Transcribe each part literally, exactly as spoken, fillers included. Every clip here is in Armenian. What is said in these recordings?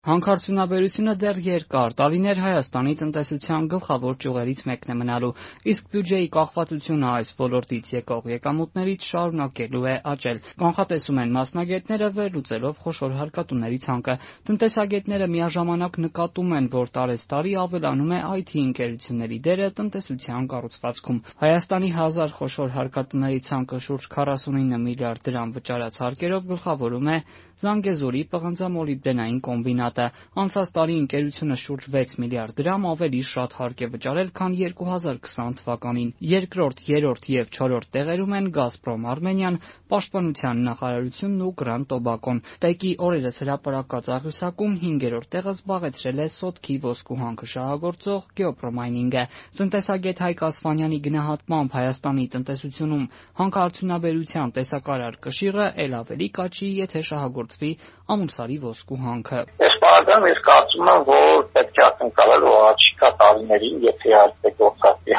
Հանքարդյունաբերությունը դեռ երկար տարիներ Հայաստանի տնտեսության գլխավոր ճյուղերից մեկն է մնալու, իսկ բյուջեի կախվածությունը այս ոլորտից եկող եկամուտներից շարունակելու է աճել, կանխատեսում են մասնագետները՝ վերլուծելով խոշոր հարկատուների ցանկը։ Տնտեսագետները միաժամանակ նկատում են, որ տարեցտարի ավելանում է այ թի ընկերությունների դերը տնտեսության կառուցվածքում։ Հայաստանի հազար խոշոր հարկատուների ցանկը շուրջ քառասունինը միլիարդ դրամ վճարած հարկերով գլխավորում է Զանգեզուրի պղնձամոլիբդենային կոմբինատը։ Անցած տարի ընկերությունը շուրջ վեց միլիարդ դրամ ավելի շատ հարկ է վճարել, քան երկու հազար քսան թվականին։ Երկրորդ, երրորդ և չորրորդ տեղերում են Գազպրոմ Արմենիան, Պաշտպանության նախարարությունն ու Գրանդ Տոբակոն։ ՊԵԿ-ի օրերս հրապարակած աղյուսակում հինգերորդ տեղը զբաղեցրել է Սոտքի ոսկու հանքը շահագործող Գեոպրոմայնինգը։ Տնտեսագետ Հայկ Ասֆանյանի գնահատմամբ Հայաստանի տնտեսությունում հանքարդյունաբերության տեսակարար կշիռը էլ ավելի կաճի, եթե շահագործվի Ամուլսարի ոսկու հանքը։ Ես պարզապես ես կարծում եմ, որ պետք է ակնկալել, որ առաջիկա տարիներին, եթե իհարկե գործածի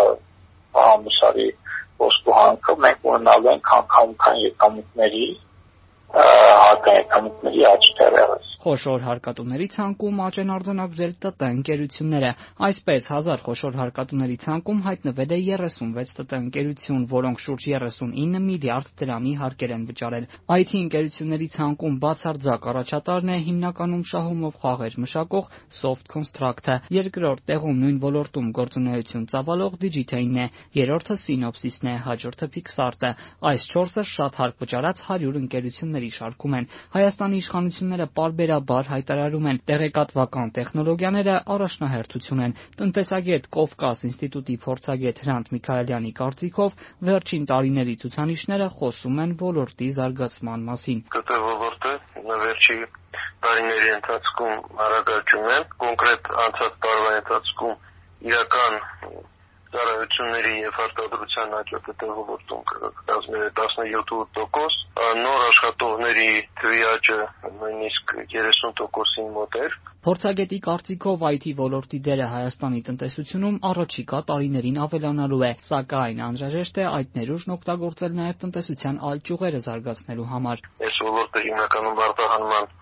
Ամուլսարի ոսկու հանքը, մենք ունենալու ենք հանքամուտքային եկամուտների հարկաեկամուտների աճ դեռևս։ Խոշոր հարկատուների ցանկում աճ են արձանագրել ՏՏ ընկերությունները։ Այսպես, հազար խոշոր հարկատուների ցանկում հայտնվել է երեսունվեց ՏՏ ընկերություն, որոնք շուրջ երեսունինը միլիարդ դրամի հարկեր են վճարել։ Այ թի ընկերությունների ցանկում բացարձակ առաջատարն է հիմնականում շահումով խաղեր մշակող Soft Construct-ը։ Երկրորդ տեղում նույն ոլորտում գործունեություն ծավալող Digitane-ն է, երրորդը Synopsys-ն է, հաջորդը Pixart-ը։ Այս չորսը շատ հարկ վճարած հարյուր ընկերությունների շարքում են։ Հայաստանի իշխանությունները պարբերաբար հայտարարում են, տեղեկատվական տեխնոլոգիաները առաջնահերթություն են։ Տնտեսագետ Կովկաս ինստիտուտի փորձագետ Հրանտ Միքայելյանի կարծիքով, վերջին տարիների ցուցանիշները խոսում են ոլորտի զարգացման մասին։ ՏՏ ոլորտը վերջի տարիների ընթացքում արագ է, կոնկրետ անցած տարվա ընթացքում իրական ծառայությունների եւ արտադրության աճը ՏՏ ոլորտում կազմել է տասնյոթ տոկոս, նոր աշխատողների թվի աճը նույնիսկ երեսուն տոկոսին մոտ էր։ Փորձագետի կարծիքով այ թի ոլորտի դերը Հայաստանի տնտեսությունում առաջիկա տարիներին ավելանալու է, սակայն անհրաժեշտ է այդ ներուժն օգտագործել նաև տնտեսության այլ ճյուղերը զարգացնելու համար։ Այս ոլորտը հիմնականում արտահանման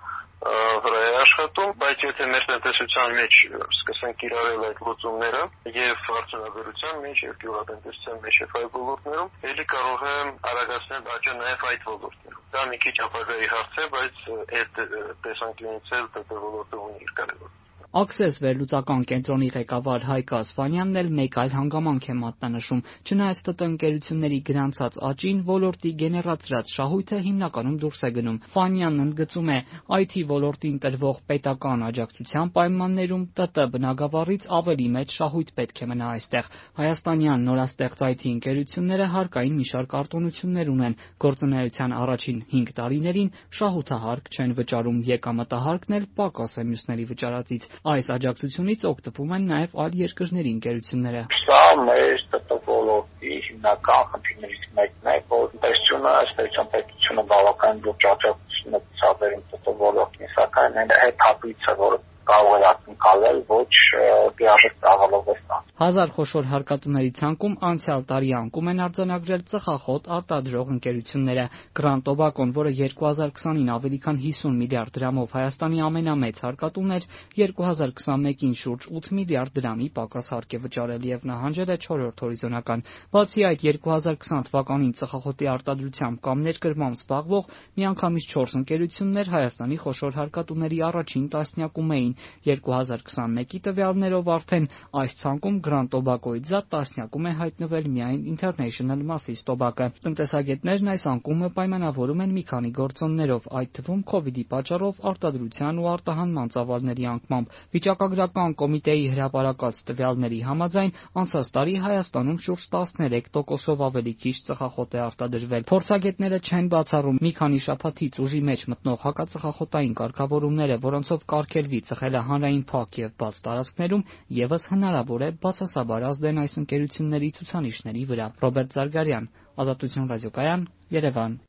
վրա է աշխատում, բայց եթե մեր տնտեսության մեջ սկսենք կիրառել այդ լուծումները եւ արդյունաբերության մեջ եւ գյուղատնտեսության մեջ եւ այլ ոլորտներում, ելի կարող է արագացնել աճը նաեւ այդ ոլորտներում։ Դա մի քիչ ապագայի հարց է, բայց այդ տեսանկյունից էլ ՏՏ ոլորտը ունի իր կարևոր։ Access վերլուծական կենտրոնի ղեկավար Հայկ Ասֆանյանն էլ մեկ այլ հանգամանք է մատնանշում։ Չնայած ՏՏ ընկերությունների գրանցած աճին, ոլորտի գեներացրած շահույթը հիմնականում դուրս է գնում։ Ֆանյանն ընդգծում է, այ թի ոլորտին տրվող պետական աջակցության պայմաններում ՏՏ բնագավառից ավելի մեծ շահույթ պետք է մնա այստեղ։ Հայաստանյան նորաստեղծ այ թի ընկերությունները հարկային մի շարք արտոնություններ ունեն։ Գործունեության առաջին հինգ տարիներին շահութահարկ չեն վճարում, եկամտահարկն էլ պակաս է մյուսների վճարածից։ Այս աջակցությունից օգտվում են նաև այլ երկրների ընկերությունները։ Սա մեր ՏՏ ոլորտի հիմնական խնդիրներից մեկն է, որ տնտեսությունը, ըստ պետությունը բավական լուրջ աջակցություն է ցուցաբերում ՏՏ ոլորտին, սակայն այն այդ հապույցը, որը կարող է ակնկալել, ոչ լիարժեք ծավալով է ստանում։ Հազար խոշոր հարկատուների ցանկում անցյալ տարի անկում են արձանագրել ծխախոտ արտադրող ընկերությունները։ Գրանդ Տոբակոն, որը երկու հազար քսանին ավելի քան հիսուն միլիարդ դրամով Հայաստանի ամենամեծ հարկատուն էր, երկու հազար քսանմեկին շուրջ ութ միլիարդ դրամի պակաս հարկ է վճարել եւ նահանջել է չորրորդ հորիզոնական։ Բացի այդ, երկու հազար քսան թվականին ծխախոտի արտադրությամբ կամ ներկրմամբ զբաղվող միանգամից չորս ընկերություններ Հայաստանի խոշոր հարկատուների առաջին տասնյակում էին։ երկու հազար քսանմեկի տվյալներով արդեն այս ցանկում Գրանդ Տոբակոյից զատ տասնյակում է հայտնվել միայն International Masses Tobacco։ Տնտեսագետներն այս անկումը պայմանավորում են մի քանի գործոններով, այդ թվում Քովիդի պատճառով արտադրության ու արտահանման ծավալների անկմամբ։ Վիճակագրական կոմիտեի հրապարակած տվյալների համաձայն անցած տարի Հայաստանում շուրջ տասներեք տոկոսով ավելի քիչ ծխախոտ է արտադրվել։ Փորձագետները չեն բացառում մի քանի շաբաթից ուժի մեջ մտնող հակածխախոտային կարգավորումները, որոնցով կարգելվի ծխելը հանրային փակ եւ բաց տարածքներում, եւս հնարավոր է բացասաբար ազդեն այս ընկերությունների ցուցանիշների վրա։ Ռոբերտ Զարգարյան, Ազատություն ռադիոկայան, Երևան։